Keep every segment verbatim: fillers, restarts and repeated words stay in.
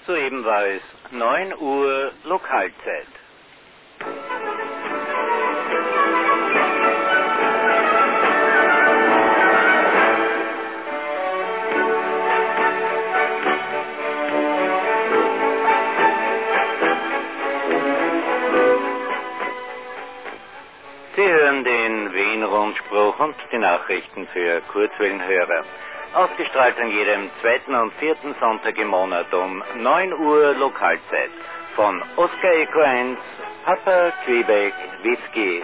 Soeben war es neun Uhr Lokalzeit. Sie hören den Wien-Rundspruch und die Nachrichten für Kurzwellenhörer. Ausgestrahlt an jedem zweiten und vierten Sonntag im Monat um neun Uhr Lokalzeit. Von Oscar Echo eins, Papa Quebec Whisky.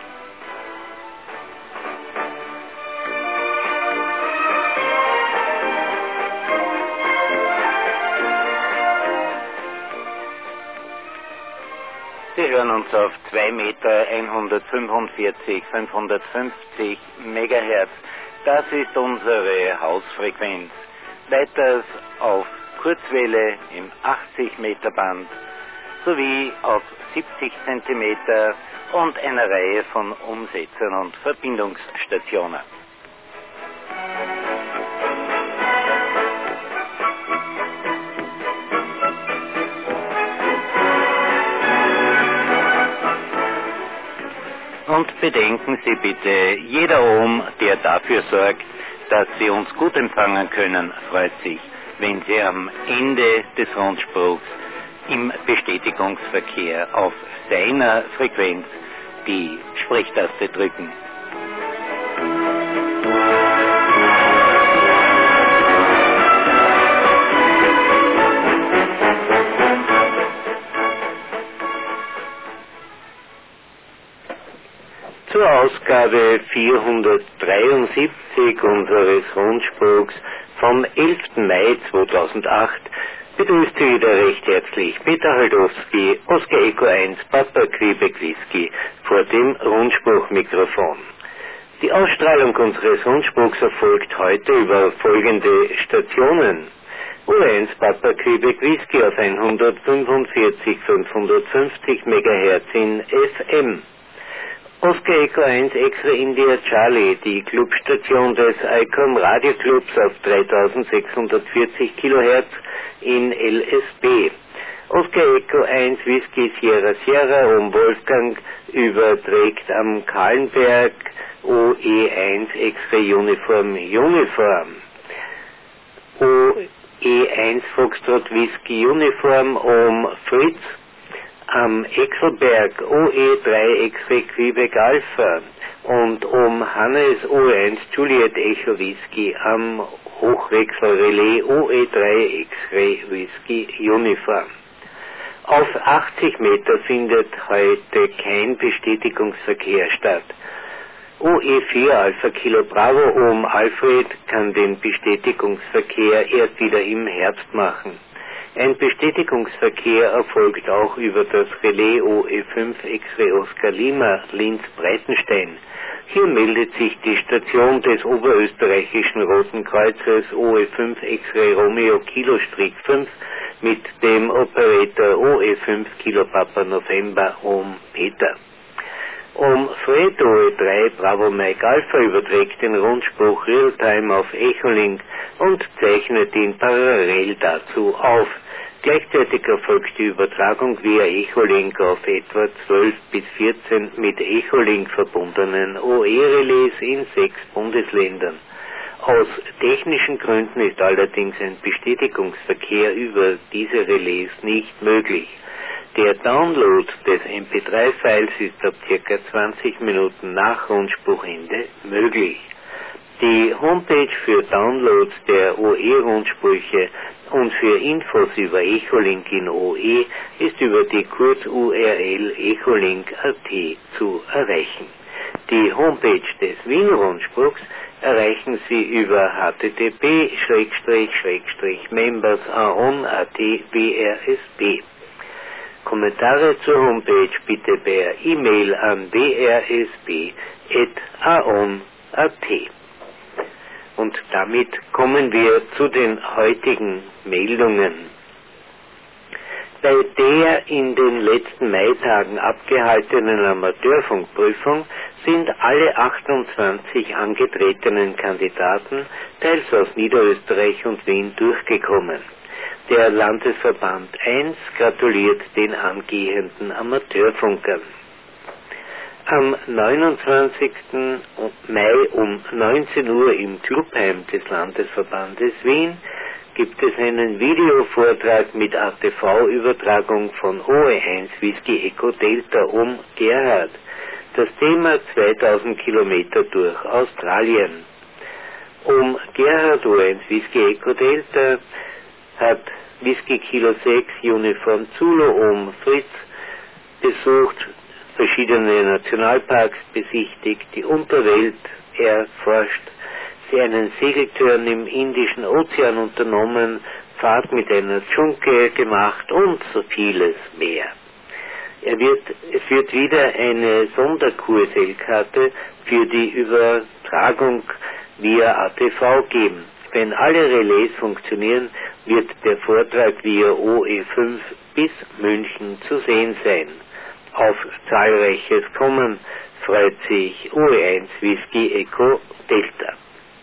Sie hören uns auf zwei Meter hundertfünfundvierzig, fünfhundertfünfzig Megahertz. Das ist unsere Hausfrequenz. Weiters auf Kurzwelle im achtzig Meter Band sowie auf siebzig Zentimeter und einer Reihe von Umsetzern und Verbindungsstationen. Und bedenken Sie bitte, jeder Ohm, der dafür sorgt, dass Sie uns gut empfangen können, freut sich, wenn Sie am Ende des Rundspruchs im Bestätigungsverkehr auf seiner Frequenz die Sprechtaste drücken. Zur Ausgabe vierhundertdreiundsiebzig unseres Rundspruchs vom elften Mai zweitausendacht begrüßt Sie wieder recht herzlich Peter Haldowski, Oscar Echo eins, Papa Quebec Whisky vor dem Rundspruchmikrofon. Die Ausstrahlung unseres Rundspruchs erfolgt heute über folgende Stationen. U eins Papa Quebec Whisky auf hundertfünfundvierzig, fünfhundertfünfzig Megahertz in F M. Oscar Echo eins Extra India Charlie, die Clubstation des ICOM Radioclubs auf dreitausendsechshundertvierzig Kilohertz in L S B. Oscar Echo eins Whisky Sierra Sierra um Wolfgang überträgt am Kahlenberg O E eins Extra Uniform Uniform. O E eins Foxtrot Whisky Uniform um Fritz am Exelberg O E drei X-Ray Quebec Alpha und um Hannes O eins Juliet Echo Whisky am Hochwechselrelais O E drei X-Ray Whisky Uniform. Auf achtzig Meter findet heute kein Bestätigungsverkehr statt. O E vier Alpha Kilo Bravo um Alfred kann den Bestätigungsverkehr erst wieder im Herbst machen. Ein Bestätigungsverkehr erfolgt auch über das Relais O E fünf X-Ray Oscar Lima Linz-Breitenstein. Hier meldet sich die Station des oberösterreichischen Roten Kreuzes O E fünf X-Ray Romeo Kilo fünf mit dem Operator O E fünf Kilo Papa November um Peter. Um Fred O E drei Bravo Mike Alpha überträgt den Rundspruch Realtime auf Echolink und zeichnet ihn parallel dazu auf. Gleichzeitig erfolgt die Übertragung via Echolink auf etwa zwölf bis vierzehn mit Echolink verbundenen O E-Relais in sechs Bundesländern. Aus technischen Gründen ist allerdings ein Bestätigungsverkehr über diese Relais nicht möglich. Der Download des M P drei Files ist ab ca. zwanzig Minuten nach Rundspruchende möglich. Die Homepage für Downloads der O E-Rundsprüche und für Infos über Echolink in O E ist über die Kurz-U R L echolink punkt a t zu erreichen. Die Homepage des Wien-Rundspruchs erreichen Sie über h t t p members punkt a o n punkt a t w r s b. Kommentare zur Homepage bitte per E-Mail an w r s b at a o n punkt a t. Und damit kommen wir zu den heutigen Meldungen. Bei der in den letzten Maitagen abgehaltenen Amateurfunkprüfung sind alle achtundzwanzig angetretenen Kandidaten, teils aus Niederösterreich und Wien, durchgekommen. Der Landesverband eins gratuliert den angehenden Amateurfunkern. Am neunundzwanzigsten Mai um neunzehn Uhr im Clubheim des Landesverbandes Wien gibt es einen Videovortrag mit A T V-Übertragung von O E eins Whisky Echo Delta um Gerhard. Das Thema zweitausend Kilometer durch Australien. Um Gerhard O E eins Whisky Echo Delta hat Whisky Kilo sechs Uniform Zulu um Fritz besucht, verschiedene Nationalparks besichtigt, die Unterwelt erforscht, sie einen Segeltörn im Indischen Ozean unternommen, Fahrt mit einer Dschunke gemacht und so vieles mehr. Er wird, es wird wieder eine Sonderq S L-Karte für die Übertragung via A T V geben. Wenn alle Relais funktionieren, wird der Vortrag via O E fünf bis München zu sehen sein. Auf zahlreiches Kommen freut sich O E eins Whisky Echo Delta.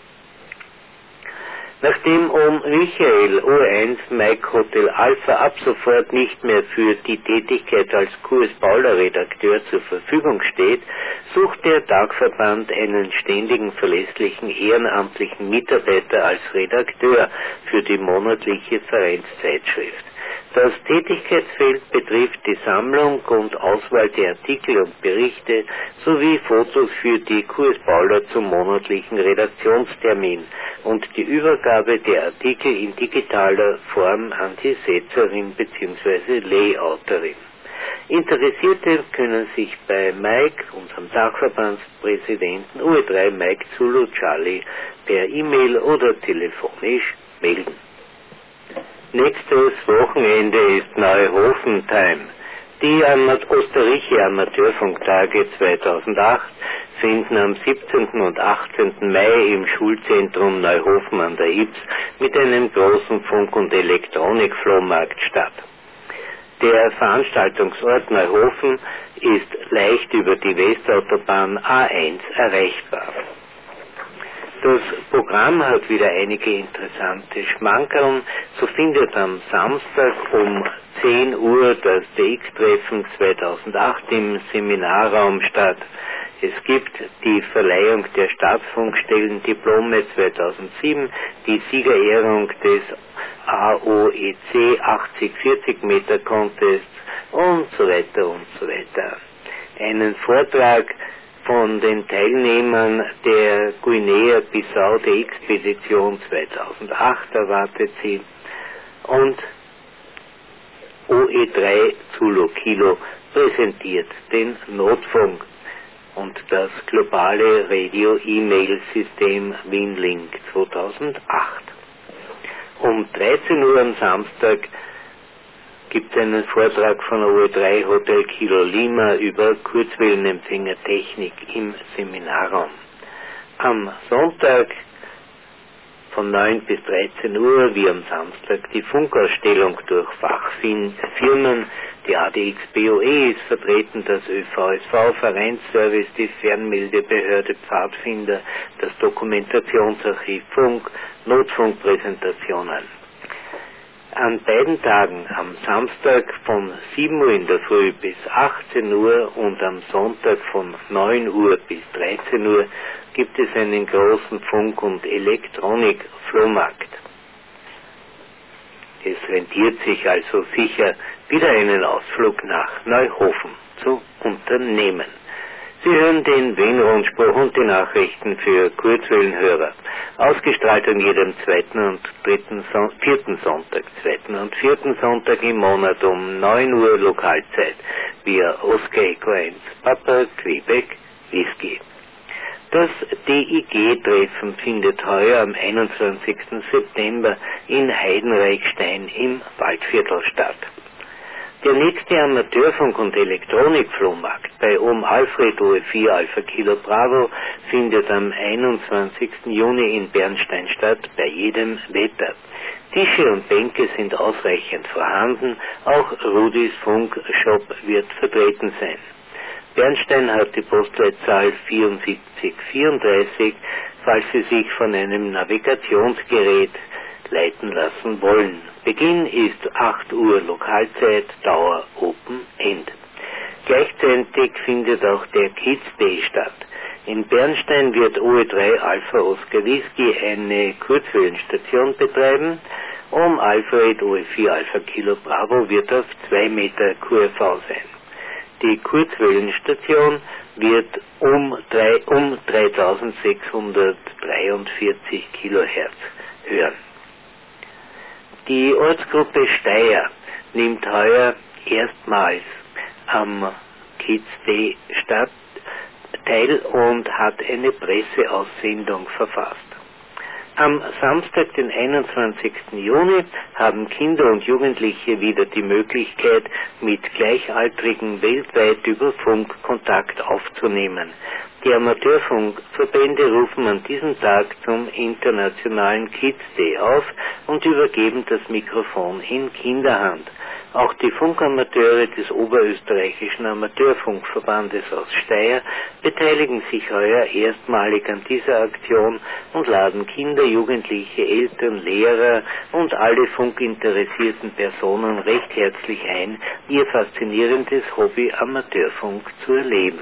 Nachdem um Michael O E eins Mike Hotel Alpha ab sofort nicht mehr für die Tätigkeit als Q S Paula Redakteur zur Verfügung steht, sucht der Dachverband einen ständigen, verlässlichen, ehrenamtlichen Mitarbeiter als Redakteur für die monatliche Vereinszeitschrift. Das Tätigkeitsfeld betrifft die Sammlung und Auswahl der Artikel und Berichte sowie Fotos für die Q S Paula zum monatlichen Redaktionstermin und die Übergabe der Artikel in digitaler Form an die Setzerin bzw. Layouterin. Interessierte können sich bei Mike, unserem Dachverbandspräsidenten U E drei Mike Zulu Charlie, per E-Mail oder telefonisch melden. Nächstes Wochenende ist Neuhofen-Time. Die Osterreicher Amateurfunktage zweitausendacht finden am siebzehnten und achtzehnten Mai im Schulzentrum Neuhofen an der Ybbs mit einem großen Funk- und Elektronik-Flohmarkt statt. Der Veranstaltungsort Neuhofen ist leicht über die Westautobahn A eins erreichbar. Das Programm hat wieder einige interessante Schmankerln. So findet am Samstag um zehn Uhr das D X-Treffen zweitausendacht im Seminarraum statt. Es gibt die Verleihung der Staatsfunkstellen-Diplome zweitausendsieben, die Siegerehrung des A O E C achtzig vierzig Meter Contests und so weiter und so weiter. Einen Vortrag von den Teilnehmern der Guinea-Bissau-Expedition zweitausendacht erwartet sie und O E drei Zulu Kilo präsentiert den Notfunk und das globale Radio-E-Mail-System WinLink zweitausendacht. Um dreizehn Uhr am Samstag gibt es einen Vortrag von O E drei Hotel Kilo Lima über Kurzwellenempfängertechnik im Seminarraum. Am Sonntag von neun bis dreizehn Uhr, wie am Samstag, die Funkausstellung durch Fachfirmen. Die A D X B O E ist vertreten, das Ö V S V Vereinsservice, die Fernmeldebehörde Pfadfinder, das Dokumentationsarchiv Funk, Notfunkpräsentationen. An beiden Tagen, am Samstag von sieben Uhr in der Früh bis achtzehn Uhr und am Sonntag von neun Uhr bis dreizehn Uhr, gibt es einen großen Funk- und Elektronik-Flohmarkt. Es rentiert sich also sicher, wieder einen Ausflug nach Neuhofen zu unternehmen. Sie hören den Wien-Rundspruch und die Nachrichten für Kurzwellenhörer. Ausgestrahlt an jedem zweiten und dritten Son- vierten Sonntag, zweiten und vierten Sonntag im Monat um neun Uhr Lokalzeit via Oscar Echo eins Papa Quebec Whisky. Das D I G-Treffen findet heuer am einundzwanzigsten September in Heidenreichstein im Waldviertel statt. Der nächste Amateurfunk- und Elektronikflohmarkt bei Om Alfred O E vier Alpha Kilo Bravo findet am einundzwanzigsten Juni in Bernstein statt, bei jedem Wetter. Tische und Bänke sind ausreichend vorhanden, auch Rudis Funkshop wird vertreten sein. Bernstein hat die Postleitzahl vierundsiebzig vierunddreißig, falls Sie sich von einem Navigationsgerät leiten lassen wollen. Beginn ist acht Uhr Lokalzeit, Dauer Open End. Gleichzeitig findet auch der Kids Day statt. In Bernstein wird O E drei Alpha Oscar Whisky eine Kurzwellenstation betreiben. Um Alfred O E vier Alpha Kilo Bravo wird auf zwei Meter Q R V sein. Die Kurzwellenstation wird um, drei, um dreitausendsechshundertdreiundvierzig Kilohertz hören. Die Ortsgruppe Steyr nimmt heuer erstmals am Kids Day statt teil und hat eine Presseaussendung verfasst. Am Samstag, den einundzwanzigsten Juni, haben Kinder und Jugendliche wieder die Möglichkeit, mit Gleichaltrigen weltweit über Funk Kontakt aufzunehmen. Die Amateurfunkverbände rufen an diesem Tag zum Internationalen Kids Day auf und übergeben das Mikrofon in Kinderhand. Auch die Funkamateure des Oberösterreichischen Amateurfunkverbandes aus Steyr beteiligen sich heuer erstmalig an dieser Aktion und laden Kinder, Jugendliche, Eltern, Lehrer und alle funkinteressierten Personen recht herzlich ein, ihr faszinierendes Hobby Amateurfunk zu erleben.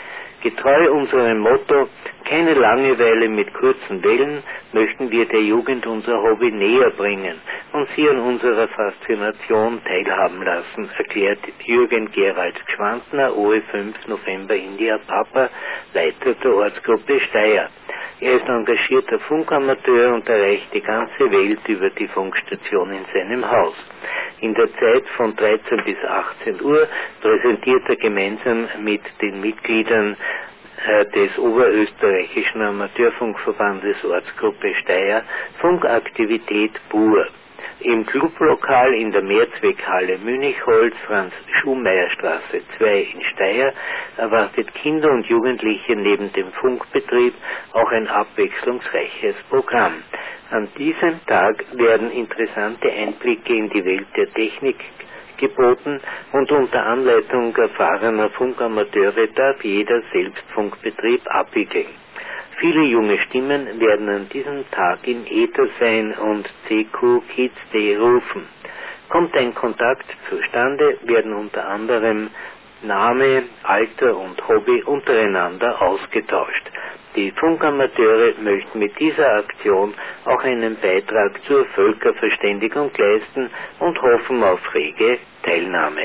Getreu unserem Motto, keine Langeweile mit kurzen Wellen, möchten wir der Jugend unser Hobby näher bringen und sie an unserer Faszination teilhaben lassen, erklärt Jürgen Gerald Gschwandner, O E fünf November India Papa, Leiter der Ortsgruppe Steyr. Er ist engagierter Funkamateur und erreicht die ganze Welt über die Funkstation in seinem Haus. In der Zeit von dreizehn bis achtzehn Uhr präsentiert er gemeinsam mit den Mitgliedern äh, des Oberösterreichischen Amateurfunkverbandes Ortsgruppe Steyr Funkaktivität pur. Im Clublokal in der Mehrzweckhalle Münchholz, Franz-Schumayer-Straße zwei in Steyr, erwartet Kinder und Jugendliche neben dem Funkbetrieb auch ein abwechslungsreiches Programm. An diesem Tag werden interessante Einblicke in die Welt der Technik geboten und unter Anleitung erfahrener Funkamateure darf jeder selbst Funkbetrieb abwickeln. Viele junge Stimmen werden an diesem Tag im Äther sein und C Q Kids Day rufen. Kommt ein Kontakt zustande, werden unter anderem Name, Alter und Hobby untereinander ausgetauscht. Die Funkamateure möchten mit dieser Aktion auch einen Beitrag zur Völkerverständigung leisten und hoffen auf rege Teilnahme.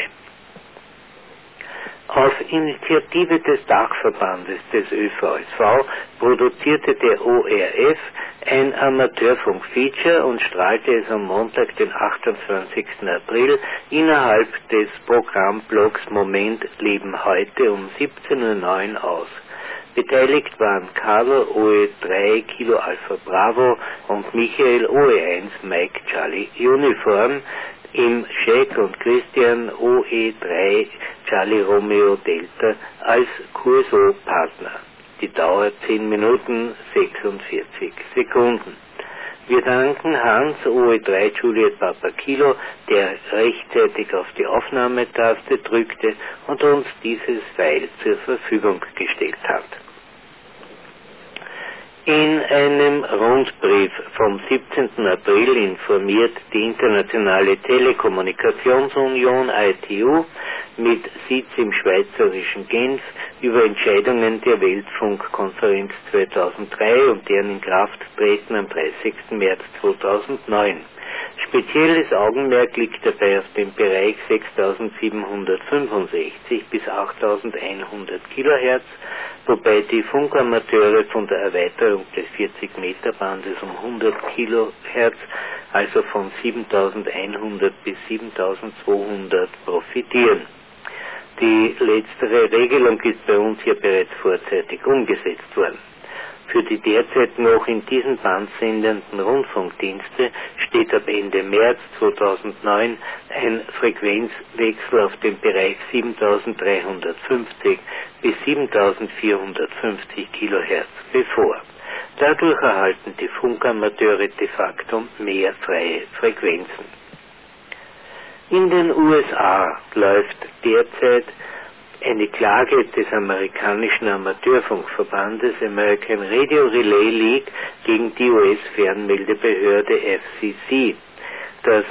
Auf Initiative des Dachverbandes des Ö V S V produzierte der O R F ein Amateurfunk-Feature und strahlte es am Montag, den achtundzwanzigsten April, innerhalb des Programmblocks Moment Leben heute um siebzehn Uhr neun aus. Beteiligt waren Carlo O E drei Kilo Alpha Bravo und Michael O E eins Mike Charlie Uniform, im Scheck und Christian O E drei Charlie Romeo Delta als Q S O-Partner. Die Dauer zehn Minuten sechsundvierzig Sekunden. Wir danken Hans O E drei Juliet Papa Kilo, der rechtzeitig auf die Aufnahmetaste drückte und uns dieses File zur Verfügung gestellt hat. In einem Rundbrief vom siebzehnten April informiert die Internationale Telekommunikationsunion I T U mit Sitz im schweizerischen Genf über Entscheidungen der Weltfunkkonferenz zweitausenddrei und deren Inkrafttreten am dreißigsten März zweitausendneun. Spezielles Augenmerk liegt dabei auf dem Bereich sechstausendsiebenhundertfünfundsechzig bis achttausendeinhundert Kilohertz, wobei die Funkamateure von der Erweiterung des vierzig Meter Bandes um hundert Kilohertz, also von siebentausendeinhundert bis siebentausendzweihundert profitieren. Die letztere Regelung ist bei uns hier bereits vorzeitig umgesetzt worden. Für die derzeit noch in diesen Band sendenden Rundfunkdienste steht ab Ende März zweitausendneun ein Frequenzwechsel auf dem Bereich siebentausenddreihundertfünfzig bis siebentausendvierhundertfünfzig Kilohertz bevor. Dadurch erhalten die Funkamateure de facto mehr freie Frequenzen. In den U S A läuft derzeit eine Klage des amerikanischen Amateurfunkverbandes American Radio Relay League gegen die U S-Fernmeldebehörde F C C. Das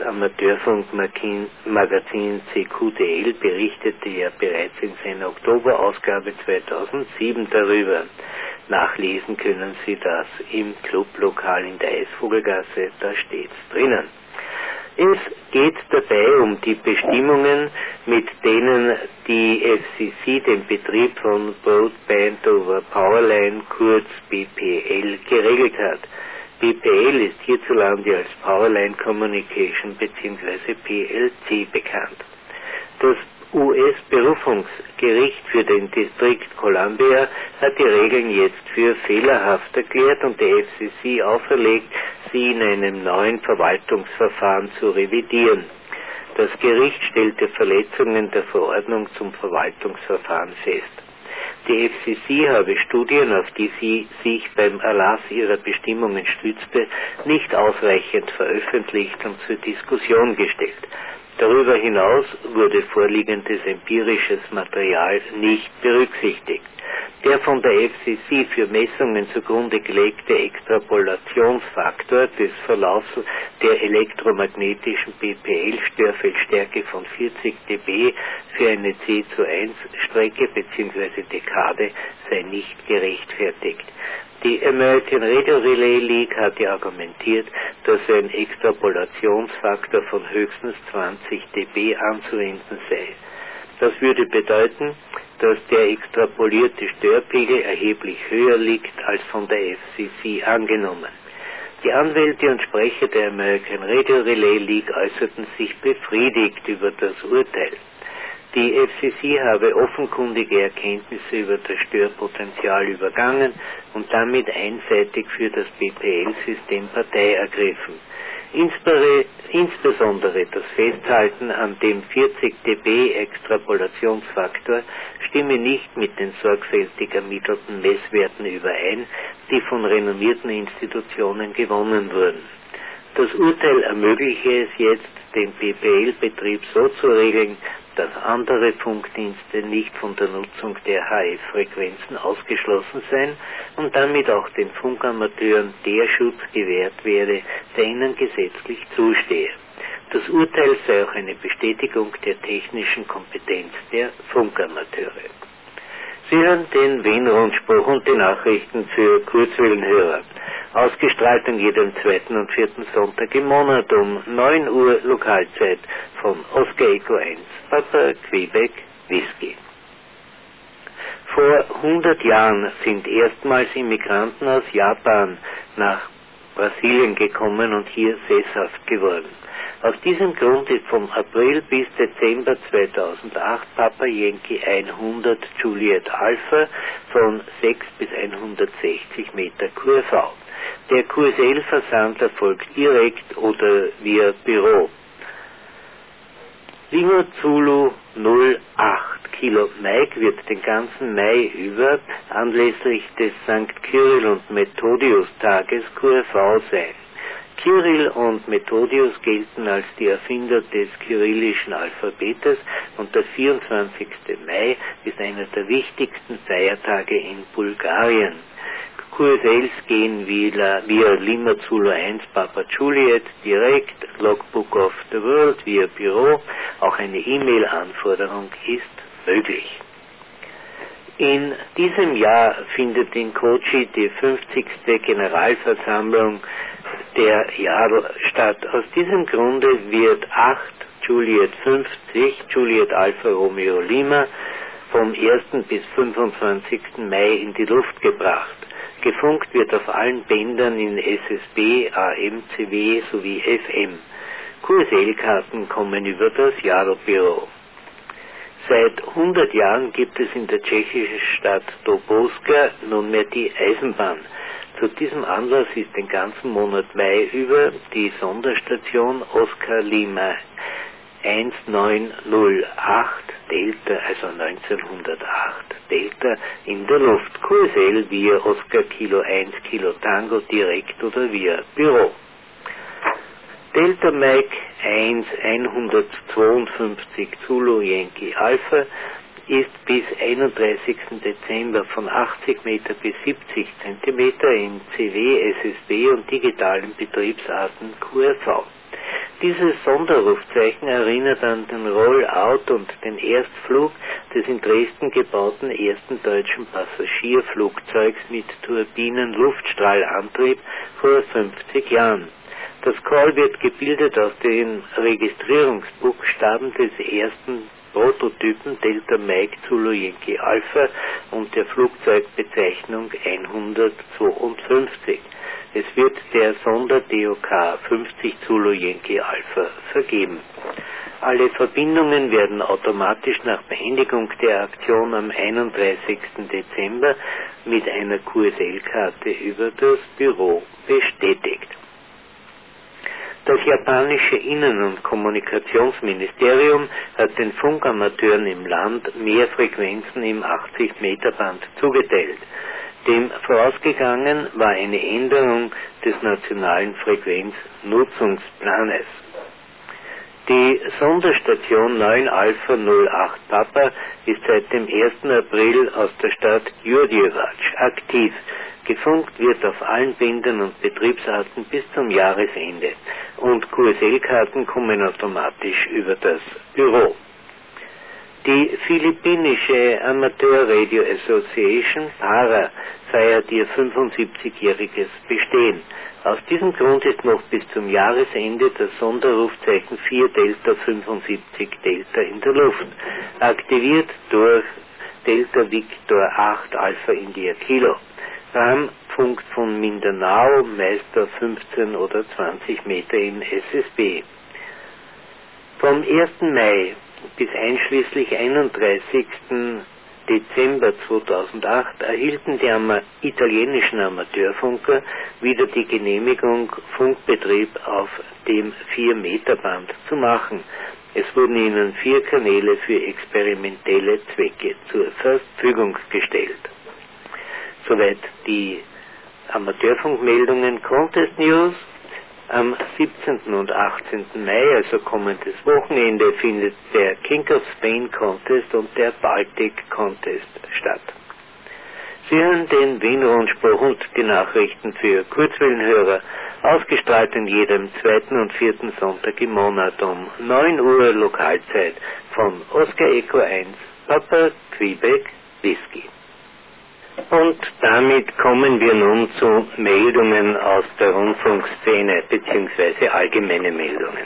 Amateurfunkmagazin C Q D L berichtete ja bereits in seiner Oktoberausgabe zweitausendsieben darüber. Nachlesen können Sie das im Clublokal in der Eisvogelgasse, da steht's drinnen. Es geht dabei um die Bestimmungen, mit denen die F C C den Betrieb von Broadband over Powerline, kurz B P L, geregelt hat. B P L ist hierzulande als Powerline Communication bzw. P L C bekannt. Das U S-Berufungsgericht für den Distrikt Columbia hat die Regeln jetzt für fehlerhaft erklärt und der F C C auferlegt, sie in einem neuen Verwaltungsverfahren zu revidieren. Das Gericht stellte Verletzungen der Verordnung zum Verwaltungsverfahren fest. Die F C C habe Studien, auf die sie sich beim Erlass ihrer Bestimmungen stützte, nicht ausreichend veröffentlicht und zur Diskussion gestellt. Darüber hinaus wurde vorliegendes empirisches Material nicht berücksichtigt. Der von der F C C für Messungen zugrunde gelegte Extrapolationsfaktor des Verlaufs der elektromagnetischen B P L-Störfeldstärke von vierzig dB für eine C zu eins Strecke bzw. Dekade sei nicht gerechtfertigt. Die American Radio Relay League hatte argumentiert, dass ein Extrapolationsfaktor von höchstens zwanzig dB anzuwenden sei. Das würde bedeuten, dass der extrapolierte Störpegel erheblich höher liegt als von der F C C angenommen. Die Anwälte und Sprecher der American Radio Relay League äußerten sich befriedigt über das Urteil. Die F C C habe offenkundige Erkenntnisse über das Störpotenzial übergangen und damit einseitig für das B P L-System Partei ergriffen. Insbesondere das Festhalten an dem vierzig dB Extrapolationsfaktor stimme nicht mit den sorgfältig ermittelten Messwerten überein, die von renommierten Institutionen gewonnen wurden. Das Urteil ermögliche es jetzt, den B P L-Betrieb so zu regeln, dass andere Funkdienste nicht von der Nutzung der H F-Frequenzen ausgeschlossen seien und damit auch den Funkamateuren der Schutz gewährt werde, der ihnen gesetzlich zustehe. Das Urteil sei auch eine Bestätigung der technischen Kompetenz der Funkamateure. Sie hören den Wien-Rundspruch und die Nachrichten für Kurzwellenhörer. Ausgestrahlt an jedem zweiten und vierten Sonntag im Monat um neun Uhr Lokalzeit von Oscar Echo eins, Papa Quebec Whisky. Vor hundert Jahren sind erstmals Immigranten aus Japan nach Brasilien gekommen und hier sesshaft geworden. Aus diesem Grund ist vom April bis Dezember zweitausendacht Papa Yankee hundert Juliet Alpha von sechs bis hundertsechzig Meter Q R V. Der Q S L-Versand erfolgt direkt oder via Büro. Lima Zulu null acht Kilo Mike wird den ganzen Mai über anlässlich des Sankt Kyrill und Methodius Tages Q R V sein. Kyrill und Methodius gelten als die Erfinder des kyrillischen Alphabetes und der vierundzwanzigste Mai ist einer der wichtigsten Feiertage in Bulgarien. Q S Ls gehen via, via Lima Zulu eins Papa Juliet direkt, Logbook of the World via Büro, auch eine E-Mail-Anforderung ist möglich. In diesem Jahr findet in Kochi die fünfzigste Generalversammlung der Jaro statt. Aus diesem Grunde wird acht Juliet fünfzig, Juliet Alpha Romeo Lima, vom ersten bis fünfundzwanzigsten Mai in die Luft gebracht. Gefunkt wird auf allen Bändern in S S B, A M, C W sowie F M. Q S L-Karten kommen über das Jaro-Büro. Seit hundert Jahren gibt es in der tschechischen Stadt Dobouska nunmehr die Eisenbahn. Zu diesem Anlass ist den ganzen Monat Mai über die Sonderstation Oscar Lima eins neun null acht Delta, also neunzehnhundertacht Delta, in der Luft. Q S L via Oscar Kilo eins Kilo Tango direkt oder via Büro. Delta Mike eins hundertzweiundfünfzig Zulu Yankee Alpha ist bis einunddreißigsten Dezember von achtzig Meter bis siebzig Zentimeter in C W, S S B und digitalen Betriebsarten Q R V. Dieses Sonderrufzeichen erinnert an den Rollout und den Erstflug des in Dresden gebauten ersten deutschen Passagierflugzeugs mit Turbinen-Luftstrahlantrieb vor fünfzig Jahren. Das Call wird gebildet aus den Registrierungsbuchstaben des ersten Prototypen Delta Mike Zulu Yankee Alpha und der Flugzeugbezeichnung hundertzweiundfünfzig. Es wird der Sonder-D O K fünfzig Zulu Yankee Alpha vergeben. Alle Verbindungen werden automatisch nach Beendigung der Aktion am einunddreißigsten Dezember mit einer Q S L-Karte über das Büro bestätigt. Das japanische Innen- und Kommunikationsministerium hat den Funkamateuren im Land mehr Frequenzen im achtzig Meter Band zugeteilt. Dem vorausgegangen war eine Änderung des nationalen Frequenznutzungsplanes. Die Sonderstation neun Alpha null acht Papa ist seit dem ersten April aus der Stadt Jurjevac aktiv. Gefunkt wird auf allen Bändern und Betriebsarten bis zum Jahresende und Q S L-Karten kommen automatisch über das Büro. Die philippinische Amateur Radio Association, PARA, feiert ihr fünfundsiebzigjähriges Bestehen. Aus diesem Grund ist noch bis zum Jahresende das Sonderrufzeichen vier Delta fünfundsiebzig Delta in der Luft, aktiviert durch Delta Victor acht Alpha India Kilo. RAM funkt von Mindanao, meist auf fünfzehn oder zwanzig Meter in S S B. Vom ersten Mai bis einschließlich einunddreißigsten Dezember zweitausendacht erhielten die Ama- italienischen Amateurfunker wieder die Genehmigung, Funkbetrieb auf dem vier Meter Band zu machen. Es wurden ihnen vier Kanäle für experimentelle Zwecke zur Verfügung gestellt. Soweit die Amateurfunkmeldungen. Contest News. Am siebzehnten und achtzehnten Mai, also kommendes Wochenende, findet der King of Spain Contest und der Baltic Contest statt. Sie hören den Wien-Rundspruch und die Nachrichten für Kurzwellenhörer, ausgestrahlt in jedem zweiten und vierten Sonntag im Monat um neun Uhr Lokalzeit von Oscar Echo eins, Papa Quebec Whisky. Und damit kommen wir nun zu Meldungen aus der Rundfunkszene bzw. allgemeine Meldungen.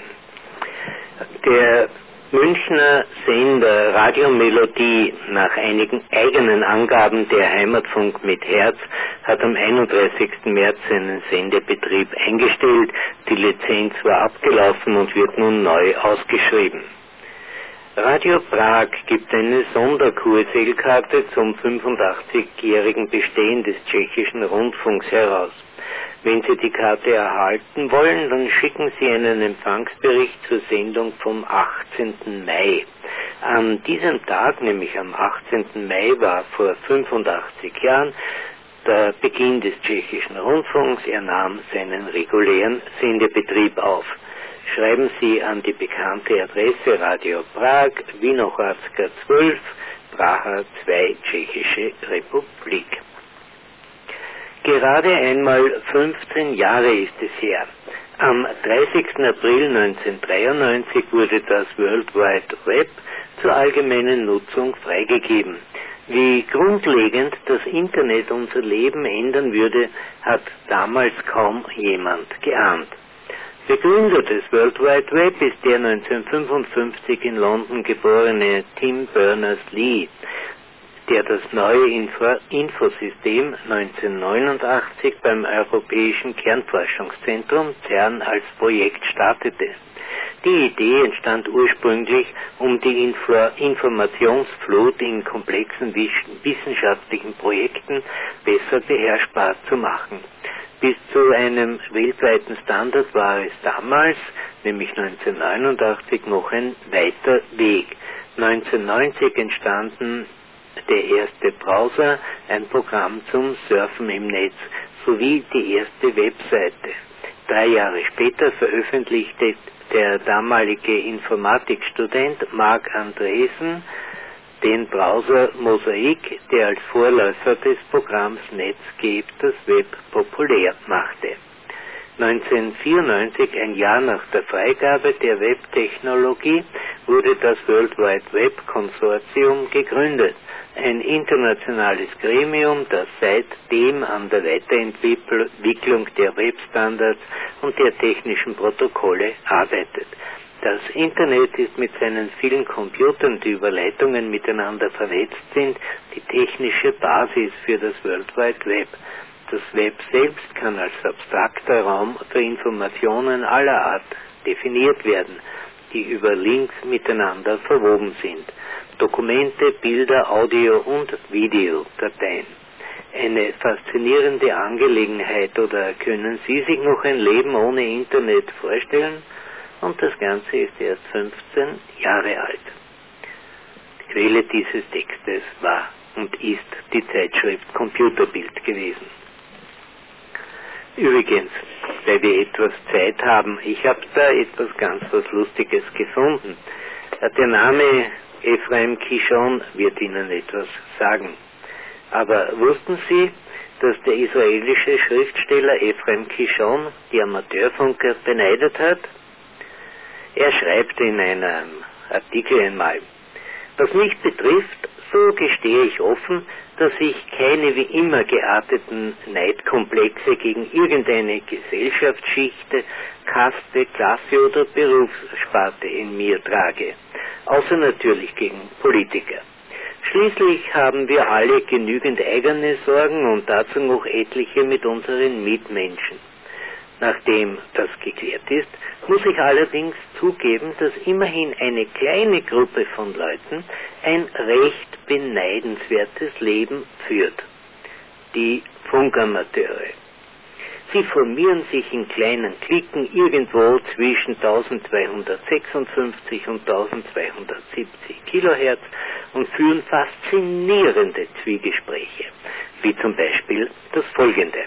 Der Münchner Sender Radiomelodie, nach einigen eigenen Angaben der Heimatfunk mit Herz, hat am einunddreißigsten März seinen Sendebetrieb eingestellt. Die Lizenz war abgelaufen und wird nun neu ausgeschrieben. Radio Prag gibt eine Sonder-Q S L-Karte zum fünfundachtzigjährigen Bestehen des tschechischen Rundfunks heraus. Wenn Sie die Karte erhalten wollen, dann schicken Sie einen Empfangsbericht zur Sendung vom achtzehnten Mai. An diesem Tag, nämlich am achtzehnten Mai, war vor fünfundachtzig Jahren der Beginn des tschechischen Rundfunks. Er nahm seinen regulären Sendebetrieb auf. Schreiben Sie an die bekannte Adresse Radio Prag, Winochowska zwölf, Praha zwei, Tschechische Republik. Gerade einmal fünfzehn Jahre ist es her. Am dreißigsten April neunzehnhundertdreiundneunzig wurde das World Wide Web zur allgemeinen Nutzung freigegeben. Wie grundlegend das Internet unser Leben ändern würde, hat damals kaum jemand geahnt. Begründer des World Wide Web ist der neunzehnhundertfünfundfünfzig in London geborene Tim Berners-Lee, der das neue Info- Infosystem neunzehnhundertneunundachtzig beim Europäischen Kernforschungszentrum CERN als Projekt startete. Die Idee entstand ursprünglich, um die Info- Informationsflut in komplexen wissenschaftlichen Projekten besser beherrschbar zu machen. Bis zu einem weltweiten Standard war es damals, nämlich neunzehnhundertneunundachtzig, noch ein weiter Weg. neunzehnhundertneunzig entstanden der erste Browser, ein Programm zum Surfen im Netz, sowie die erste Webseite. Drei Jahre später veröffentlichte der damalige Informatikstudent Marc Andreessen den Browser Mosaic, der als Vorläufer des Programms Netscape das Web populär machte. neunzehnhundertvierundneunzig, ein Jahr nach der Freigabe der Webtechnologie, wurde das World Wide Web Konsortium gegründet. Ein internationales Gremium, das seitdem an der Weiterentwicklung der Webstandards und der technischen Protokolle arbeitet. Das Internet ist mit seinen vielen Computern, die über Leitungen miteinander vernetzt sind, die technische Basis für das World Wide Web. Das Web selbst kann als abstrakter Raum für Informationen aller Art definiert werden, die über Links miteinander verwoben sind. Dokumente, Bilder, Audio- und Videodateien. Eine faszinierende Angelegenheit, oder können Sie sich noch ein Leben ohne Internet vorstellen? Und das Ganze ist erst fünfzehn Jahre alt. Die Quelle dieses Textes war und ist die Zeitschrift Computerbild gewesen. Übrigens, weil wir etwas Zeit haben, ich habe da etwas ganz was Lustiges gefunden. Der Name Ephraim Kishon wird Ihnen etwas sagen. Aber wussten Sie, dass der israelische Schriftsteller Ephraim Kishon die Amateurfunker beneidet hat? Er schreibt in einem Artikel einmal: Was mich betrifft, so gestehe ich offen, dass ich keine wie immer gearteten Neidkomplexe gegen irgendeine Gesellschaftsschichte, Kaste, Klasse oder Berufssparte in mir trage, außer natürlich gegen Politiker. Schließlich haben wir alle genügend eigene Sorgen und dazu noch etliche mit unseren Mitmenschen. Nachdem das geklärt ist, muss ich allerdings zugeben, dass immerhin eine kleine Gruppe von Leuten ein recht beneidenswertes Leben führt. Die Funkamateure. Sie formieren sich in kleinen Cliquen irgendwo zwischen eintausendzweihundertsechsundfünfzig und eintausendzweihundertsiebzig Kilohertz und führen faszinierende Zwiegespräche, wie zum Beispiel das folgende.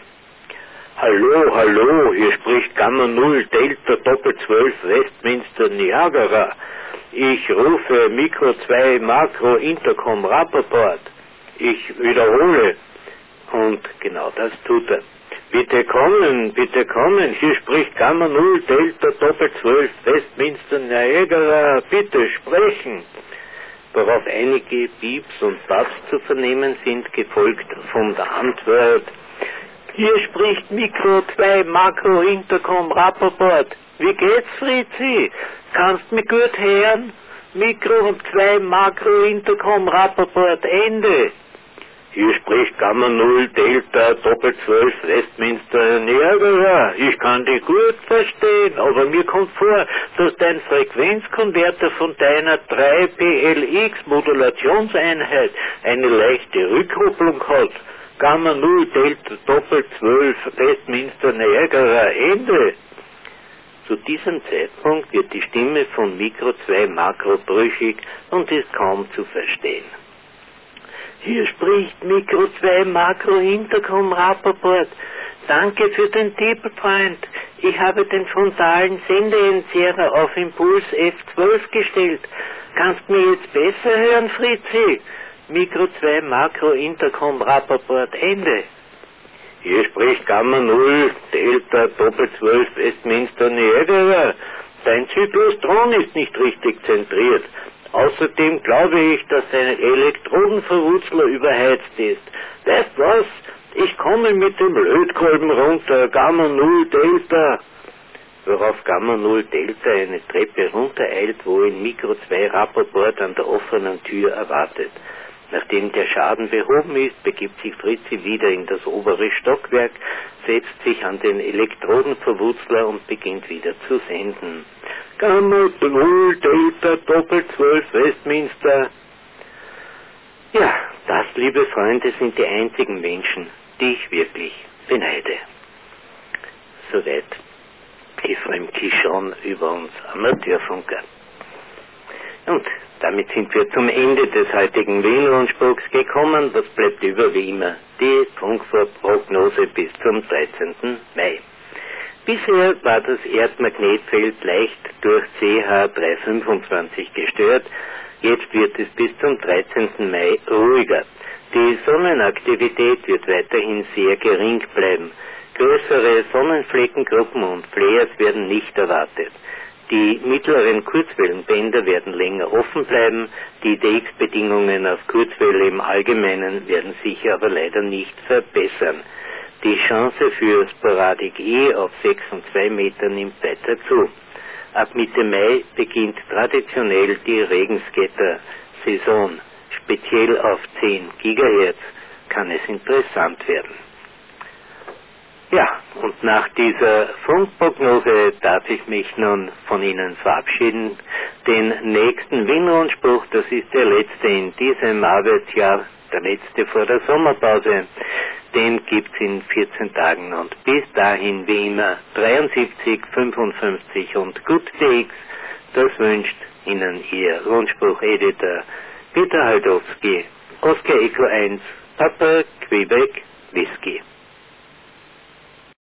Hallo, hallo, hier spricht Gamma null Delta Doppel zwölf Westminster Niagara. Ich rufe Mikro zwei Makro Intercom Rappaport. Ich wiederhole. Und genau das tut er. Bitte kommen, bitte kommen, hier spricht Gamma null Delta Doppel zwölf Westminster Niagara. Bitte sprechen. Worauf einige Pieps und Paps zu vernehmen sind, gefolgt von der Antwort: Hier spricht Mikro zwei Makro Intercom Rappaport. Wie geht's, Fritzi? Kannst mich gut hören? Mikro zwei Makro Intercom Rappaport, Ende. Hier spricht Gamma null Delta Doppel zwölf Westminster Niagara. Ich kann dich gut verstehen, aber mir kommt vor, dass dein Frequenzkonverter von deiner drei P L X Modulationseinheit eine leichte Rückkopplung hat. Gamma null Delta Doppel zwölf Westminster Niagara, Ende. Zu diesem Zeitpunkt wird die Stimme von Mikro zwei Makro brüchig und ist kaum zu verstehen. Hier spricht Mikro zwei Makro Intercom Rappaport. Danke für den Tipp, Freund. Ich habe den frontalen Sendeentzerer auf Impuls F zwölf gestellt. Kannst mir jetzt besser hören, Fritzi? Mikro zwei Makro Intercom Rappaport, Ende. Hier spricht Gamma null Delta Doppel zwölf Westminster Niagara. Dein Zyklostron ist nicht richtig zentriert. Außerdem glaube ich, dass dein Elektrodenverwurzler überheizt ist. Weißt was? Ich komme mit dem Lötkolben runter, Gamma null Delta. Worauf Gamma null Delta eine Treppe runtereilt, wo ihn Mikro zwei Rappaport an der offenen Tür erwartet. Nachdem der Schaden behoben ist, begibt sich Fritzi wieder in das obere Stockwerk, setzt sich an den Elektrodenverwurzler und beginnt wieder zu senden. Gamma null Delta Doppel zwölf Westminster. Ja, das, liebe Freunde, sind die einzigen Menschen, die ich wirklich beneide. Soweit Ephraim Kishon über uns Amateurfunker. Und damit sind wir zum Ende des heutigen Willenrundspruchs gekommen. Das bleibt über wie immer die Funkprognose bis zum dreizehnten Mai. Bisher war das Erdmagnetfeld leicht durch C H dreihundertfünfundzwanzig gestört. Jetzt wird es bis zum dreizehnten Mai ruhiger. Die Sonnenaktivität wird weiterhin sehr gering bleiben. Größere Sonnenfleckengruppen und Flares werden nicht erwartet. Die mittleren Kurzwellenbänder werden länger offen bleiben, die D X-Bedingungen auf Kurzwelle im Allgemeinen werden sich aber leider nicht verbessern. Die Chance für Sporadik E auf sechs und zwei Meter nimmt weiter zu. Ab Mitte Mai beginnt traditionell die Regenscatter-Saison. Speziell auf zehn Gigahertz kann es interessant werden. Ja, und nach dieser Funkprognose darf ich mich nun von Ihnen verabschieden. Den nächsten Wienrundspruch, das ist der letzte in diesem Arbeitsjahr, der letzte vor der Sommerpause, den gibt's in vierzehn Tagen und bis dahin wie immer dreiundsiebzig, fünfundfünfzig und gut D X. Das wünscht Ihnen Ihr Rundspruch-Editor Peter Haldowski, Oscar Echo eins, Papa Quebec Whisky.